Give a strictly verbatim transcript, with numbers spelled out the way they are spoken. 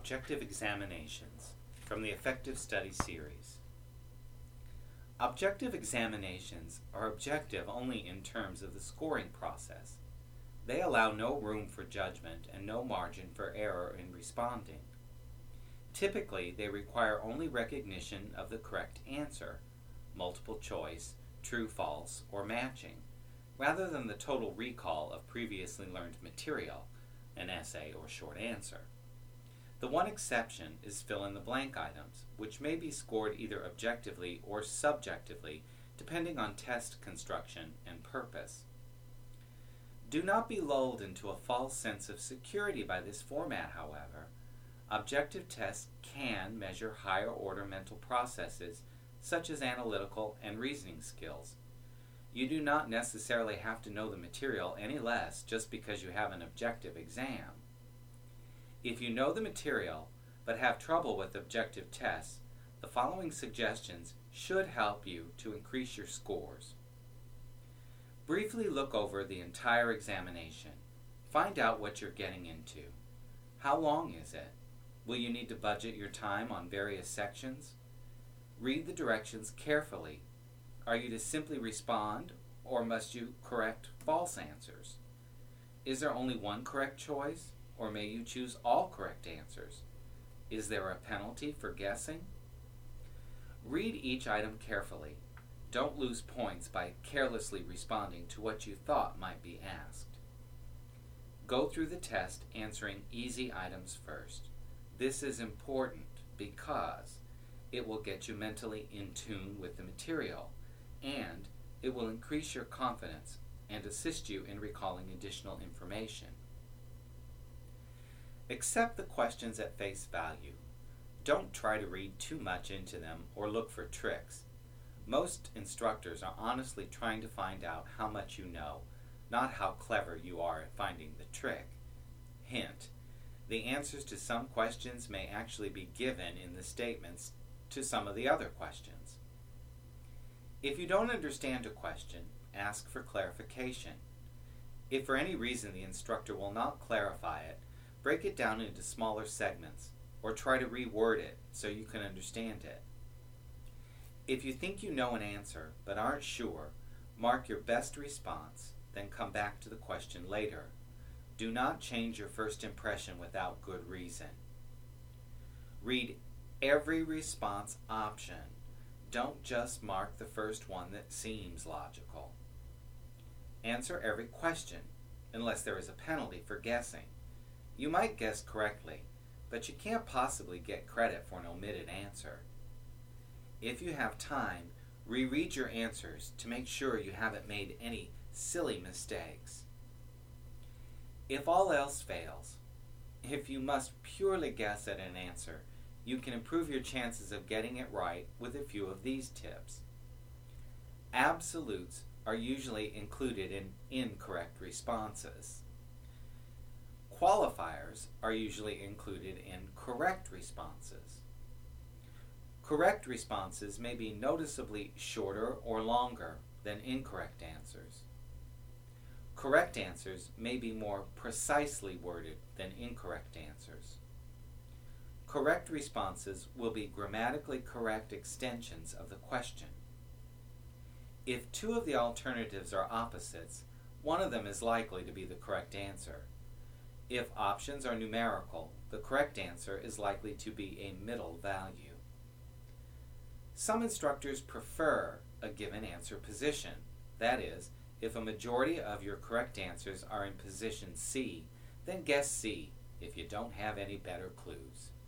Objective examinations from the Effective Study series. Objective examinations are objective only in terms of the scoring process. They allow no room for judgment and no margin for error in responding. Typically, they require only recognition of the correct answer, multiple choice, true, false, or matching, rather than the total recall of previously learned material, an essay or short answer. The one exception is fill-in-the-blank items, which may be scored either objectively or subjectively, depending on test construction and purpose. Do not be lulled into a false sense of security by this format, however. Objective tests can measure higher-order mental processes, such as analytical and reasoning skills. You do not necessarily have to know the material any less just because you have an objective exam. If you know the material but have trouble with objective tests, the following suggestions should help you to increase your scores. Briefly look over the entire examination. Find out what you're getting into. How long is it? Will you need to budget your time on various sections? Read the directions carefully. Are you to simply respond, or must you correct false answers? Is there only one correct choice? Or may you choose all correct answers? Is there a penalty for guessing? Read each item carefully. Don't lose points by carelessly responding to what you thought might be asked. Go through the test answering easy items first. This is important because it will get you mentally in tune with the material, and it will increase your confidence and assist you in recalling additional information. Accept the questions at face value. Don't try to read too much into them or look for tricks. Most instructors are honestly trying to find out how much you know, not how clever you are at finding the trick. Hint: the answers to some questions may actually be given in the statements to some of the other questions. If you don't understand a question, ask for clarification. If for any reason the instructor will not clarify it, break it down into smaller segments, or try to reword it so you can understand it. If you think you know an answer but aren't sure, mark your best response, then come back to the question later. Do not change your first impression without good reason. Read every response option. Don't just mark the first one that seems logical. Answer every question, unless there is a penalty for guessing. You might guess correctly, but you can't possibly get credit for an omitted answer. If you have time, reread your answers to make sure you haven't made any silly mistakes. If all else fails, if you must purely guess at an answer, you can improve your chances of getting it right with a few of these tips. Absolutes are usually included in incorrect responses. Qualifiers are usually included in correct responses. Correct responses may be noticeably shorter or longer than incorrect answers. Correct answers may be more precisely worded than incorrect answers. Correct responses will be grammatically correct extensions of the question. If two of the alternatives are opposites, one of them is likely to be the correct answer. If options are numerical, the correct answer is likely to be a middle value. Some instructors prefer a given answer position. That is, if a majority of your correct answers are in position C, then guess C if you don't have any better clues.